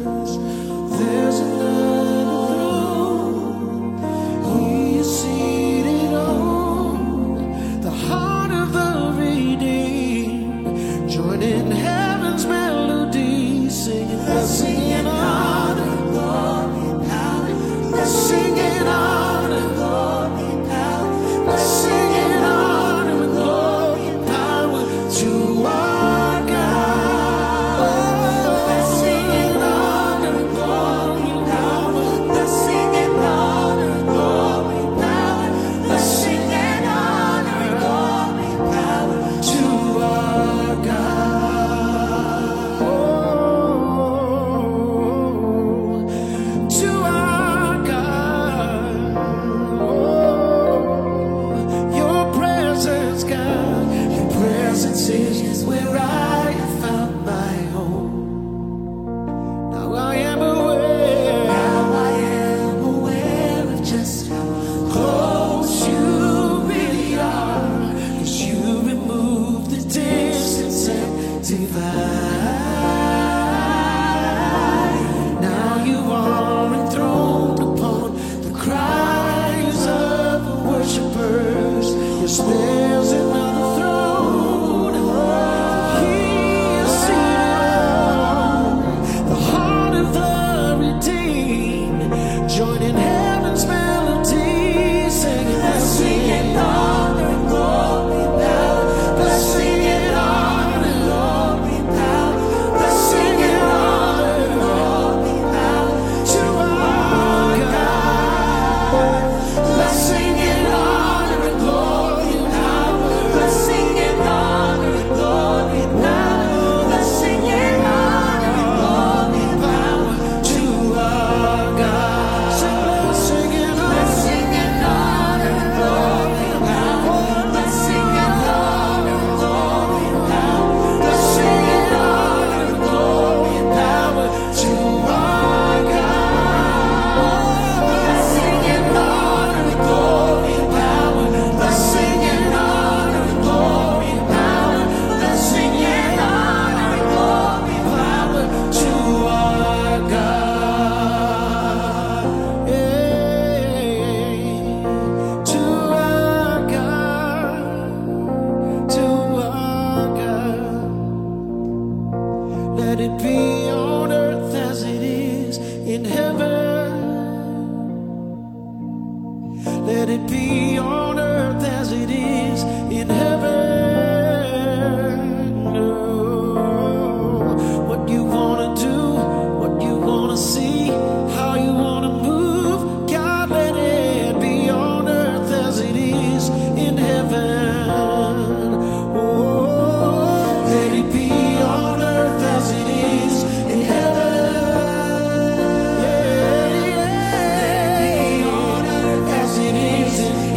There's another throne. He is seated on the heart of the redeemed. Join in heaven's melody, singing, blessing and honor, glory and power. Blessing and honor, glory and power. Blessing and honor and glory and power to our God. Blessing and honor and glory and power. Blessing and honor and glory and power. Blessing and honor and glory and power to our God. Oh, to our God. Oh, your presence, God, your presence is where I have found my home. Now I am aware of just how close you really are, 'cause you remove the distance and divide. Now you are enthroned upon the cries of the worshipers. Yes, there's another throne. He is seated on the heart of the redeemed. Join in heaven's melody, singing, blessing and honor and glory and power. Blessing and honor and glory and power. Blessing and honor and glory and power to our God. Blessing and honor and glory and power. Blessing and honor and glory and power. Blessing and honor and glory and power to our God. Blessing and honor and glory and power. Blessing and honor and glory and power. Blessing and honor and glory and power to our God. Blessing and honor and glory and power. Blessing and honor and glory and power. Blessing and honor and glory and power to our God. To our God. To our God. Let it be on earth as it is in heaven. Let it be on earth as it is in heaven. Oh, what you wanna do, what you wanna see, how you wanna move, God, let it be on earth as it is in heaven. Oh, let it be on earth as it is in heaven. Yeah, yeah. Let it be on earth as it is in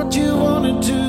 what you wanna do.